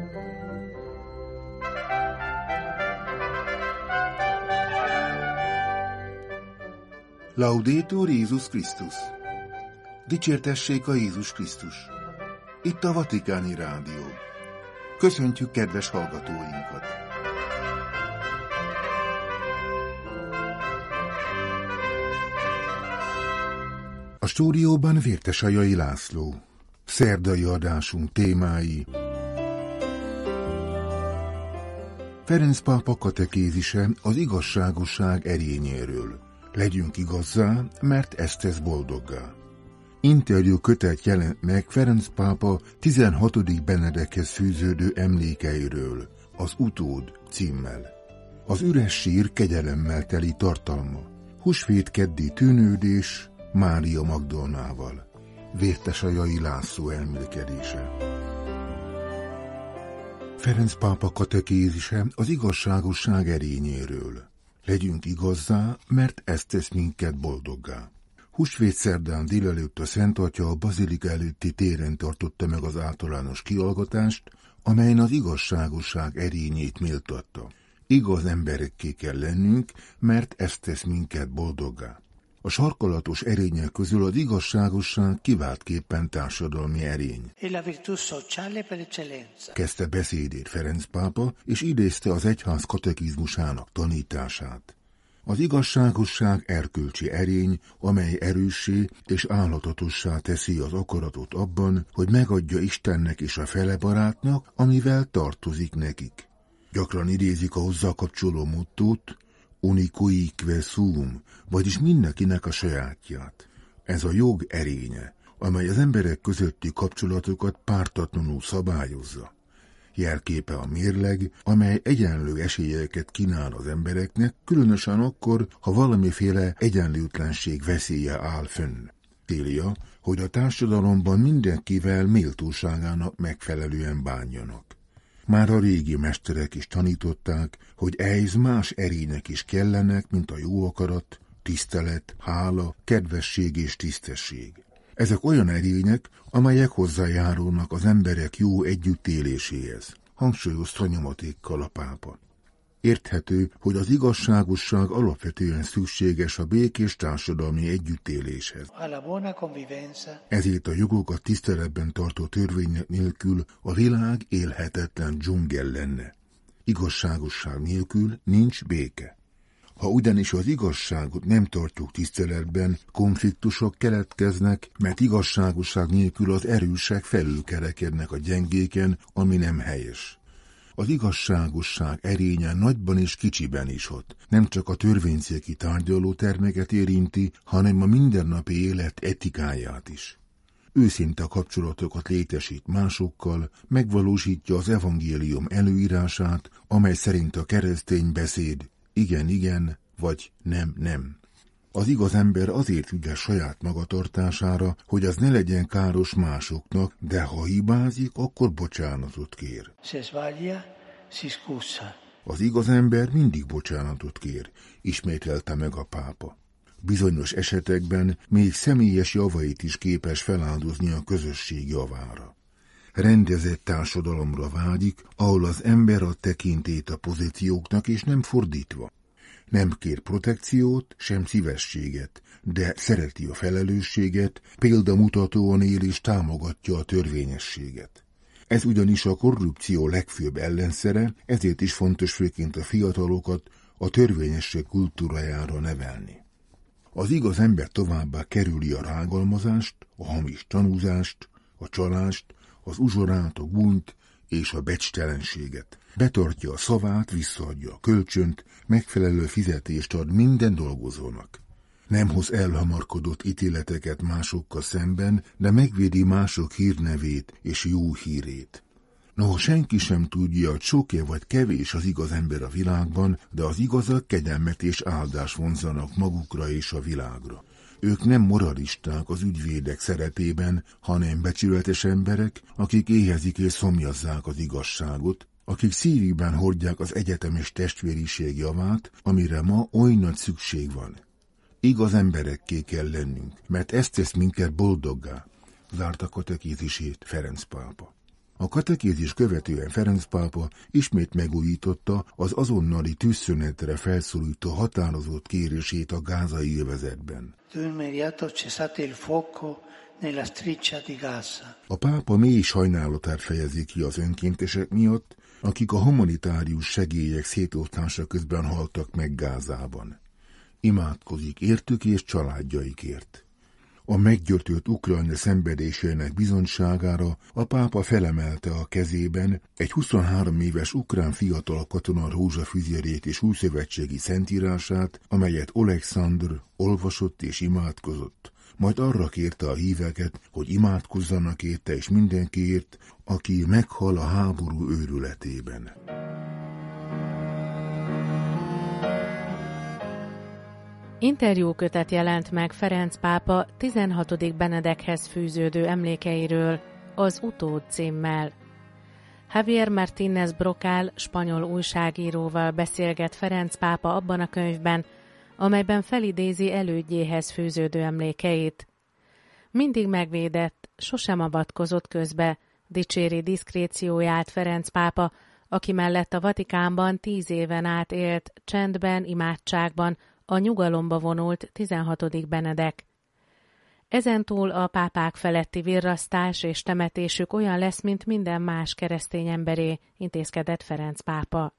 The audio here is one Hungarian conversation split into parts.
Laudetur Jézus Krisztus! Dicsértessék a Jézus Krisztus! Itt a Vatikáni Rádió. Köszöntjük kedves hallgatóinkat! A stúdióban Vértesajai László. Szerdai adásunk témái: Ferenc pápa katekézise az igazságosság erényéről. Legyünk igazzá, mert ez tesz boldoggá. Interjú kötet jelent meg Ferenc pápa 16. Benedekhez fűződő emlékeiről, az Utód címmel. Az üres sír kegyelemmel teli tartalma. Húsvét keddi tűnődés Mária Magdolnával. Vértesajai László elmélkedése. Ferenc pápa katekézise az igazságosság erényéről. Legyünk igazzá, mert ez tesz minket boldoggá. Húsvét szerdán délelőtt a Szent Atya a bazilika előtti téren tartotta meg az általános kihallgatást, amelyen az igazságosság erényét méltatta. Igaz emberekké kell lennünk, mert ez tesz minket boldoggá. A sarkalatos erények közül az igazságosság kiváltképpen társadalmi erény. Kezdte beszédét Ferenc pápa, és idézte az egyház katekizmusának tanítását. Az igazságosság erkölcsi erény, amely erőssé és állatatossá teszi az akaratot abban, hogy megadja Istennek és a fele barátnak, amivel tartozik nekik. Gyakran idézik a hozzá kapcsoló mottót, unicuique sum, vagyis mindenkinek a sajátját. Ez a jog erénye, amely az emberek közötti kapcsolatokat pártatlanul szabályozza. Jelképe a mérleg, amely egyenlő esélyeket kínál az embereknek, különösen akkor, ha valamiféle egyenlőtlenség veszélye áll fönn. Célja, hogy a társadalomban mindenkivel méltóságának megfelelően bánjanak. Már a régi mesterek is tanították, hogy ehhez más erények is kellenek, mint a jó akarat, tisztelet, hála, kedvesség és tisztesség. Ezek olyan erények, amelyek hozzájárulnak az emberek jó együttéléséhez, hangsúlyozta nyomatékkal a pápa. Érthető, hogy az igazságosság alapvetően szükséges a békés társadalmi együttéléshez. Ezért a jogokat tiszteletben tartó törvények nélkül a világ élhetetlen dzsungel lenne. Igazságosság nélkül nincs béke. Ha ugyanis az igazságot nem tartjuk tiszteletben, konfliktusok keletkeznek, mert igazságosság nélkül az erősek felülkerekednek a gyengéken, ami nem helyes. Az igazságosság erénye nagyban és kicsiben is hat. Nem csak a törvényszéki tárgyalótermeket érinti, hanem a mindennapi élet etikáját is. Őszinte kapcsolatokat létesít másokkal, megvalósítja az evangélium előírását, amely szerint a keresztény beszéd igen, vagy nem. Az igaz ember azért ügyes saját magatartására, hogy az ne legyen káros másoknak, de ha hibázik, akkor bocsánatot kér. Az igaz ember mindig bocsánatot kér, ismételte meg a pápa. Bizonyos esetekben még személyes javait is képes feláldozni a közösség javára. Rendezett társadalomra vágyik, ahol az ember ad tekintélyt a pozícióknak, és nem fordítva. Nem kér protekciót, sem szívességet, de szereti a felelősséget, példamutatóan él és támogatja a törvényességet. Ez ugyanis a korrupció legfőbb ellenszere, ezért is fontos főként a fiatalokat a törvényesség kultúrájára nevelni. Az igaz ember továbbá kerüli a rágalmazást, a hamis tanúzást, a csalást, az uzsorát, a gúnyt és a becstelenséget. Betartja a szavát, visszaadja a kölcsönt, megfelelő fizetést ad minden dolgozónak. Nem hoz elhamarkodott ítéleteket másokkal szemben, de megvédi mások hírnevét és jó hírét. Noha senki sem tudja, hogy sok-e vagy kevés az igaz ember a világban, de az igazak kegyelmet és áldást vonzanak magukra és a világra. Ők nem moralisták az ügyvédek szerepében, hanem becsületes emberek, akik éhezik és szomjazzák az igazságot, akik szívükben hordják az egyetemes testvériség javát, amire ma oly nagy szükség van. Igaz emberekké kell lennünk, mert ez tesz minket boldoggá, zárta katekézisét Ferenc pápa. A katekézis követően Ferenc pápa ismét megújította az azonnali tűzszünetre felszólító határozott kérését a gázai övezetben. A pápa mély sajnálatát fejezi ki az önkéntesek miatt, akik a humanitárius segélyek szétosztása közben haltak meg Gázában. Imádkozik értük és családjaikért. A meggyötört Ukrajna szenvedésének bizonyságára a pápa felemelte a kezében egy 23 éves ukrán fiatal katona rózsafüzérét és újszövetségi szentírását, amelyet Oleksandr olvasott és imádkozott, majd arra kérte a híveket, hogy imádkozzanak érte és mindenkiért, aki meghal a háború őrületében. Interjúkötet jelent meg Ferenc pápa 16. Benedekhez fűződő emlékeiről, az Utód címmel. Javier Martínez Brocal spanyol újságíróval beszélget Ferenc pápa abban a könyvben, amelyben felidézi elődjéhez fűződő emlékeit. Mindig megvédett, sosem avatkozott közbe, dicséri diszkrécióját Ferenc pápa, aki mellett a Vatikánban 10 éven át élt, csendben, imádságban, a nyugalomba vonult 16. Benedek. Ezentúl a pápák feletti virrasztás és temetésük olyan lesz, mint minden más keresztény emberé, intézkedett Ferenc pápa.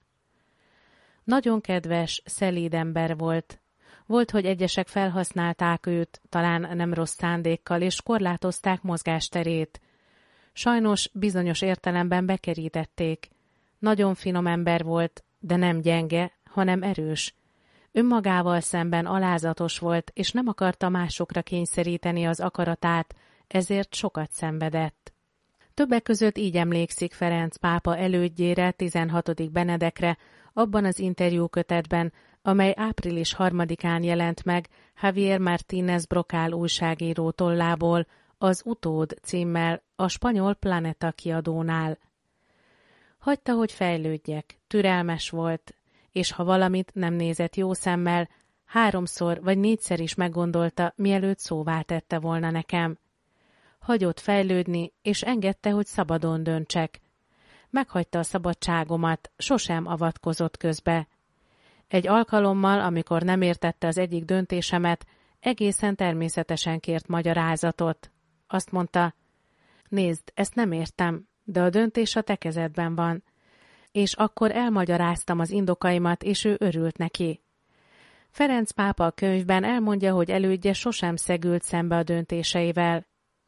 Nagyon kedves, szelíd ember volt. Volt, hogy egyesek felhasználták őt, talán nem rossz szándékkal, és korlátozták mozgásterét. Sajnos bizonyos értelemben bekerítették. Nagyon finom ember volt, de nem gyenge, hanem erős. Önmagával szemben alázatos volt, és nem akarta másokra kényszeríteni az akaratát, ezért sokat szenvedett. Többek között így emlékszik Ferenc pápa elődjére, 16. Benedekre, abban az interjúkötetben, amely április 3-án jelent meg Javier Martínez Brocal újságíró tollából, az Utód címmel a spanyol Planeta kiadónál. Hagyta, hogy fejlődjek, türelmes volt, és ha valamit nem nézett jó szemmel, 3-szor vagy 4-szer is meggondolta, mielőtt szóvá tette volna nekem. Hagyott fejlődni, és engedte, hogy szabadon döntsek. Meghagyta a szabadságomat, sosem avatkozott közbe. Egy alkalommal, amikor nem értette az egyik döntésemet, egészen természetesen kért magyarázatot. Azt mondta, nézd, ezt nem értem, de a döntés a te kezedben van. És akkor elmagyaráztam az indokaimat, és ő örült neki. Ferenc pápa a könyvben elmondja, hogy elődje sosem szegült szembe a döntéseivel.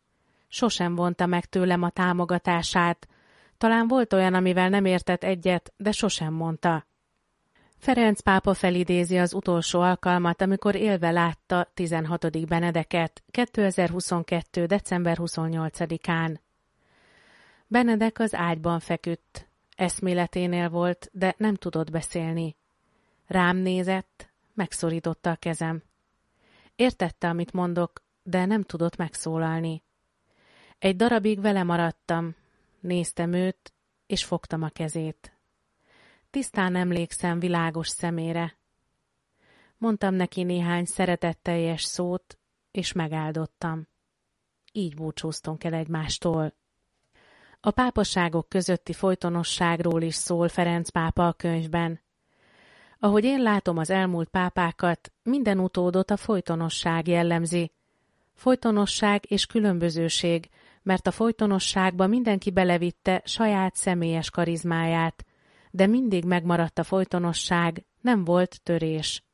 Sosem vonta meg tőlem a támogatását. Talán volt olyan, amivel nem értett egyet, de sosem mondta. Ferenc pápa felidézi az utolsó alkalmat, amikor élve látta 16. Benedeket, 2022. december 28-án. Benedek az ágyban feküdt. Eszméleténél volt, de nem tudott beszélni. Rám nézett, megszorította a kezem. Értette, amit mondok, de nem tudott megszólalni. Egy darabig vele maradtam, néztem őt, és fogtam a kezét. Tisztán emlékszem világos szemére. Mondtam neki néhány szeretetteljes szót, és megáldottam. Így búcsúztunk el egymástól. A pápaságok közötti folytonosságról is szól Ferenc pápa a könyvben. Ahogy én látom az elmúlt pápákat, minden utódot a folytonosság jellemzi. Folytonosság és különbözőség, mert a folytonosságba mindenki belevitte saját személyes karizmáját, de mindig megmaradt a folytonosság, nem volt törés.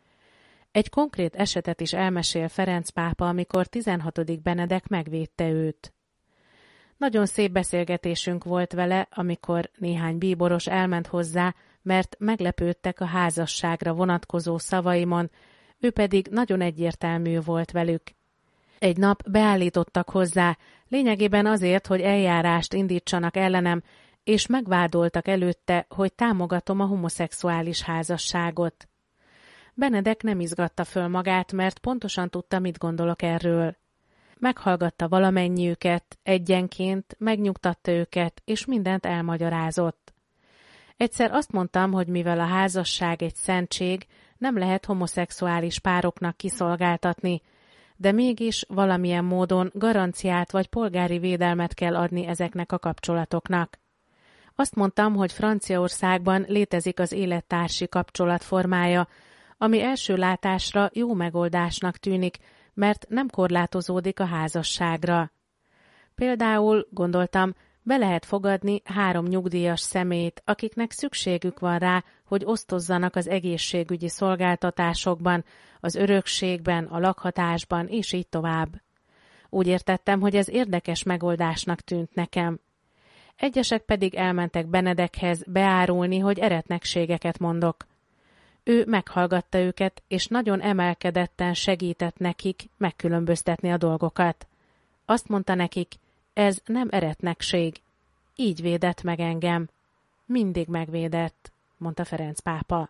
Egy konkrét esetet is elmesél Ferenc pápa, amikor 16. Benedek megvédte őt. Nagyon szép beszélgetésünk volt vele, amikor néhány bíboros elment hozzá, mert meglepődtek a házasságra vonatkozó szavaimon, ő pedig nagyon egyértelmű volt velük. Egy nap beállítottak hozzá, lényegében azért, hogy eljárást indítsanak ellenem, és megvádoltak előtte, hogy támogatom a homoszexuális házasságot. Benedek nem izgatta föl magát, mert pontosan tudta, mit gondolok erről. Meghallgatta valamennyiüket, egyenként, megnyugtatta őket, és mindent elmagyarázott. Egyszer azt mondtam, hogy mivel a házasság egy szentség, nem lehet homoszexuális pároknak kiszolgáltatni, de mégis valamilyen módon garanciát vagy polgári védelmet kell adni ezeknek a kapcsolatoknak. Azt mondtam, hogy Franciaországban létezik az élettársi kapcsolat formája, ami első látásra jó megoldásnak tűnik, mert nem korlátozódik a házasságra. Például, gondoltam, be lehet fogadni 3 nyugdíjas személyt, akiknek szükségük van rá, hogy osztozzanak az egészségügyi szolgáltatásokban, az örökségben, a lakhatásban, és így tovább. Úgy értettem, hogy ez érdekes megoldásnak tűnt nekem. Egyesek pedig elmentek Benedekhez beárulni, hogy eretnekségeket mondok. Ő meghallgatta őket, és nagyon emelkedetten segített nekik megkülönböztetni a dolgokat. Azt mondta nekik, ez nem eretnekség. Így védett meg engem. Mindig megvédett, mondta Ferenc pápa.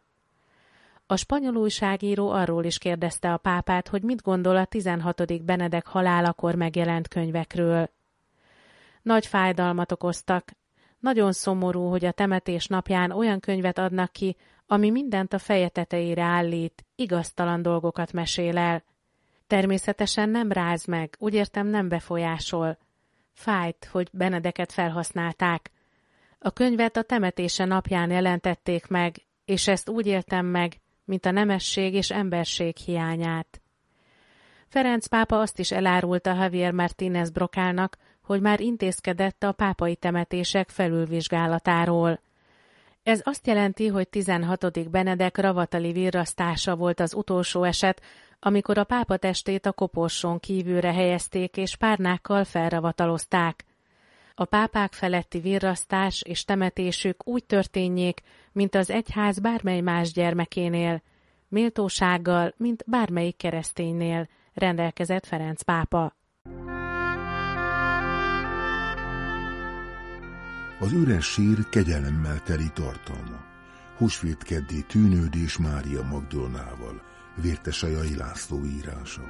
A spanyol újságíró arról is kérdezte a pápát, hogy mit gondol a 16. Benedek halálakor megjelent könyvekről. Nagy fájdalmat okoztak. Nagyon szomorú, hogy a temetés napján olyan könyvet adnak ki, ami mindent a feje tetejére állít, igaztalan dolgokat mesél el. Természetesen nem ráz meg, úgy értem nem befolyásol. Fájt, hogy Benedeket felhasználták. A könyvet a temetése napján jelentették meg, és ezt úgy éltem meg, mint a nemesség és emberség hiányát. Ferenc pápa azt is elárulta Javier Martínez Brocálnak, hogy már intézkedett a pápai temetések felülvizsgálatáról. Ez azt jelenti, hogy 16. Benedek ravatali virrasztása volt az utolsó eset, amikor a pápa testét a koporsón kívülre helyezték és párnákkal felravatalozták. A pápák feletti virrasztás és temetésük úgy történjék, mint az egyház bármely más gyermekénél, méltósággal, mint bármelyik kereszténynél, rendelkezett Ferenc pápa. Az üres sír kegyelemmel teli tartalma. Húsvétkeddi tűnődés Mária Magdolnával, Vértesajai László írása.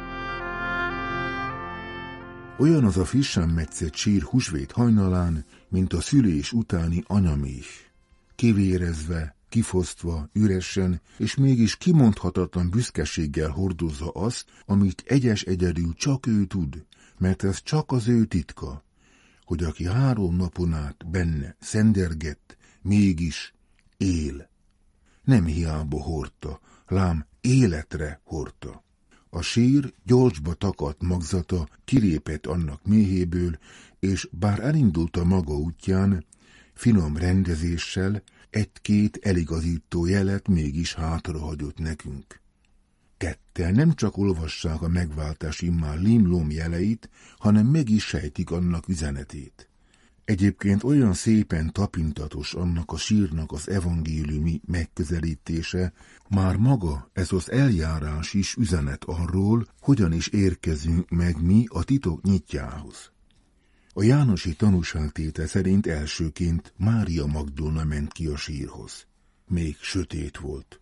Olyan az a frissen metszett sír húsvét hajnalán, mint a szülés utáni anyaméh. Kivérezve, kifosztva, üresen, és mégis kimondhatatlan büszkeséggel hordozza azt, amit egyedül csak ő tud, mert ez csak az ő titka, hogy aki 3 napon át benne szendergett, mégis él. Nem hiába hordta, lám életre hordta. A sír gyorsba takadt magzata kilépett annak méhéből, és bár elindult a maga útján, finom rendezéssel 1-2 eligazító jelet mégis hátrahagyott nekünk. Ketten nem csak olvassák a megváltás immár limlom jeleit, hanem meg is sejtik annak üzenetét. Egyébként olyan szépen tapintatos annak a sírnak az evangéliumi megközelítése, már maga ez az eljárás is üzenet arról, hogyan is érkezünk meg mi a titok nyitjához. A jánosi tanúságtétel szerint elsőként Mária Magdolna ment ki a sírhoz. Még sötét volt.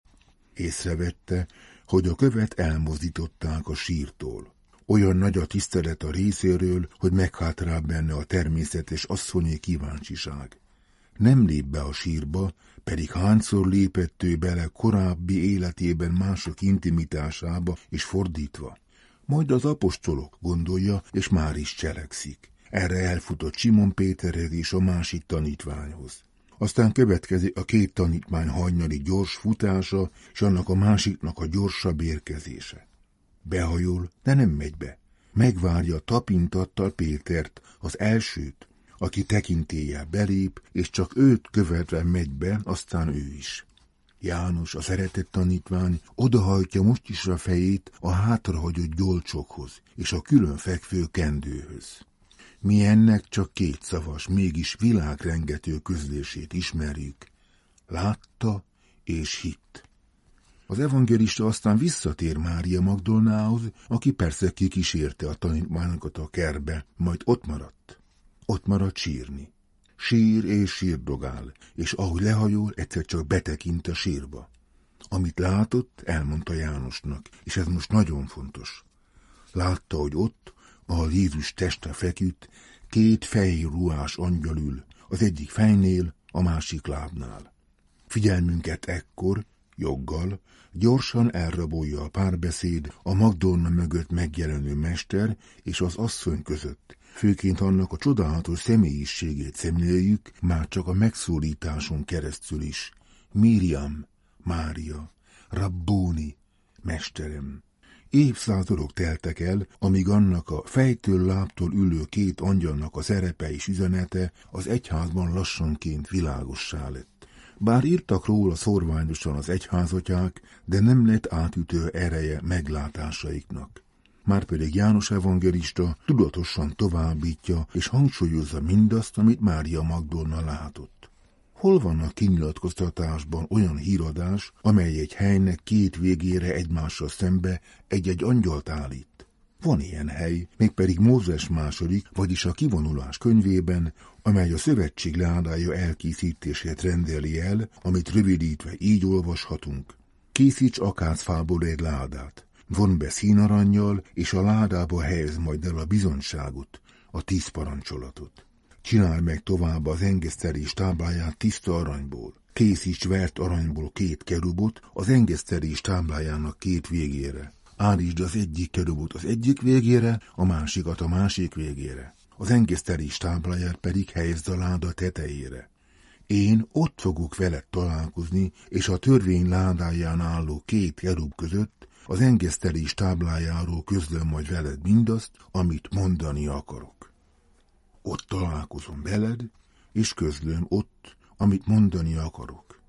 Észrevette, hogy a követ elmozdították a sírtól. Olyan nagy a tisztelet a részéről, hogy meghalt rá benne a természetes asszonyi kíváncsiság. Nem lép be a sírba, pedig hányszor lépett ő bele korábbi életében mások intimitásába és fordítva. Majd az apostolok, gondolja, és már is cselekszik. Erre elfutott Simon Péterhez és a másik tanítványhoz. Aztán következik a 2 tanítvány hajnali gyors futása, és annak a másiknak a gyorsabb érkezése. Behajol, de nem megy be. Megvárja tapintattal Pétert, az elsőt, aki tekintéllyel belép, és csak őt követve megy be, aztán ő is. János, a szeretett tanítvány, odahajtja most is a fejét a hátrahagyott gyolcsokhoz és a külön fekvő kendőhöz. Mi ennek csak 2 szavas, mégis világrengető közlését ismerjük. Látta és hitt. Az evangélista aztán visszatér Mária Magdolnához, aki persze kikísérte a tanítványokat a kertbe, majd ott maradt. Ott maradt sírni. Sír és sírdogál, és ahogy lehajol, egyszer csak betekint a sírba. Amit látott, elmondta Jánosnak, és ez most nagyon fontos. Látta, hogy ott, ahol Jézus teste feküdt, 2 fehér ruhás angyal ül, az egyik fejnél, a másik lábnál. Figyelmünket ekkor, Joggal, gyorsan elrabolja a párbeszéd a Magdolna mögött megjelenő mester és az asszony között. Főként annak a csodálatos személyiségét szemléljük, már csak a megszólításon keresztül is. Miriam, Mária, Rabboni, mesterem. Évszázadok teltek el, amíg annak a fejtől lábtól ülő két angyalnak a szerepe és üzenete az egyházban lassanként világossá lett. Bár írtak róla szorványosan az egyházatyák, de nem lett átütő ereje meglátásaiknak. Márpedig János evangelista tudatosan továbbítja és hangsúlyozza mindazt, amit Mária Magdolna látott. Hol van a kinyilatkoztatásban olyan híradás, amely egy helynek két végére egymással szembe egy-egy angyalt állít? Van ilyen hely, mégpedig Mózes II., vagyis a Kivonulás könyvében, amely a szövetség ládája elkészítését rendeli el, amit rövidítve így olvashatunk. Készíts akácfából egy ládát, von be színarannyal, és a ládába helyez majd el a bizonyságot, a 10 parancsolatot. Csinálj meg tovább az engesztelés tábláját tiszta aranyból. Készíts vert aranyból 2 kerubot az engesztelés táblájának 2 végére. Állítsd az egyik kerubot az egyik végére, a másikat a másik végére. Az engesztelés tábláját pedig helyezd a láda tetejére. Én ott fogok veled találkozni, és a törvény ládáján álló 2 kerub között az engesztelés táblájáról közlöm majd veled mindazt, amit mondani akarok. Ott találkozom veled, és közlöm ott, amit mondani akarok.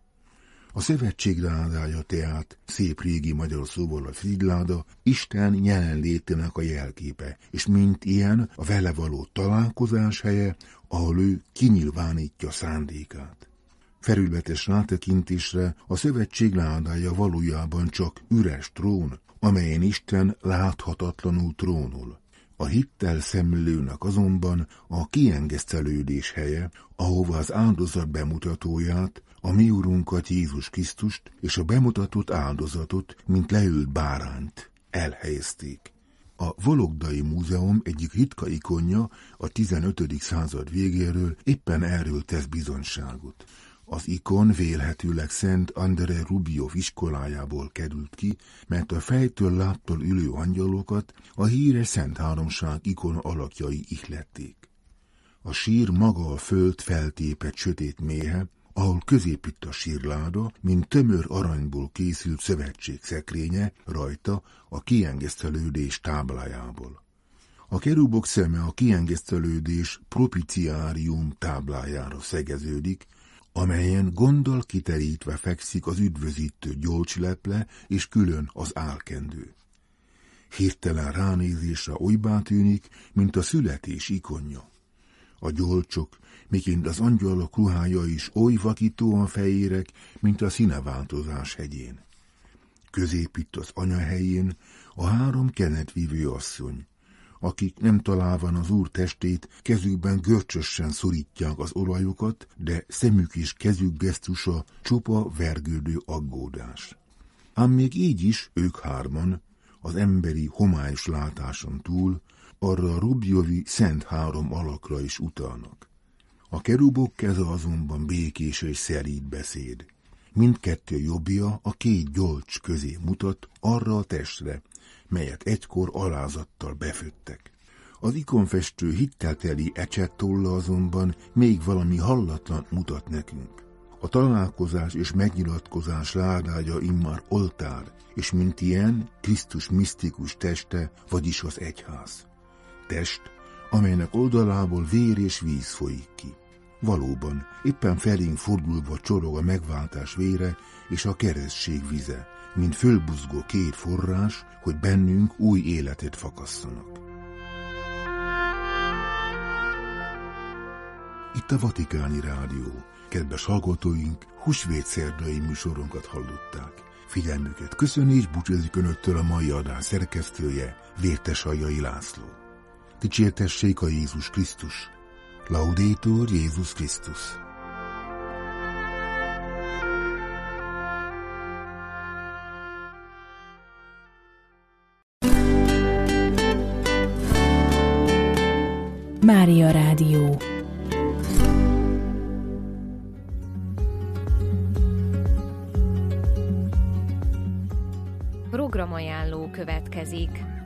A szövetség ládája tehát, szép régi magyar szóval a frigyláda, Isten jelenlétének a jelképe, és mint ilyen a vele való találkozás helye, ahol ő kinyilvánítja szándékát. Felületes rátekintésre a szövetség ládája valójában csak üres trón, amelyen Isten láthatatlanul trónol. A hittel szemlélőnek azonban a kiengesztelődés helye, ahova az áldozat bemutatóját, a mi Urunkat Jézus Krisztust és a bemutatott áldozatot, mint leült bárányt elhelyezték. A Vologdai Múzeum egyik ritka ikonja a 15. század végéről éppen erről tesz bizonyságot. Az ikon vélhetőleg Szent André Rubio iskolájából került ki, mert a fejtől lábtól ülő angyalokat a híres Szent Háromság ikon alakjai ihlették. A sír maga a föld feltépett sötét méhe, ahol középít a sírláda, mint tömör aranyból készült szövetség szekrénye, rajta a kiengesztelődés táblájából. A kerubok szeme a kiengesztelődés propiciárium táblájára szegeződik, amelyen gonddal kiterítve fekszik az üdvözítő gyolcsleple és külön az álkendő. Hirtelen ránézésre olybá tűnik, mint a születés ikonja. A gyolcsok, miként az angyalok ruhája is oly vakítóan fehérek, mint a színeváltozás hegyén. Középitt az anyahelyén a 3 kenetvívő asszony, akik nem találván az Úr testét, kezükben görcsösen szorítják az olajukat, de szemük és kezük gesztusa csupa vergődő aggódás. Ám még így is ők 3 az emberi homályos látáson túl arra a Rubiovi Szent 3 alakra is utalnak. A kerubok keze azonban békés és szerít beszéd. Mindkettő jobbja a 2 gyolcs közé mutat arra a testre, melyet egykor alázattal beföttek. Az ikonfestő hittelteli ecsettolla azonban még valami hallatlan mutat nekünk. A találkozás és megnyilatkozás ládája immár oltár, és mint ilyen Krisztus misztikus teste, vagyis az egyház. Test, amelynek oldalából vér és víz folyik ki. Valóban, éppen felénk fordulva csorog a megváltás vére és a keresztség vize, mint fölbuzgó 2 forrás, hogy bennünk új életet fakasszanak. Itt a Vatikáni Rádió. Kedves hallgatóink, húsvétszerdai műsorunkat hallották. Figyelmüket köszöni és búcsúzik önöktől a mai adás szerkesztője, Vértesajai László. Dicsértessék a Jézus Krisztus! Laudetur Jézus Krisztus! Mária Rádió. programajánló következik.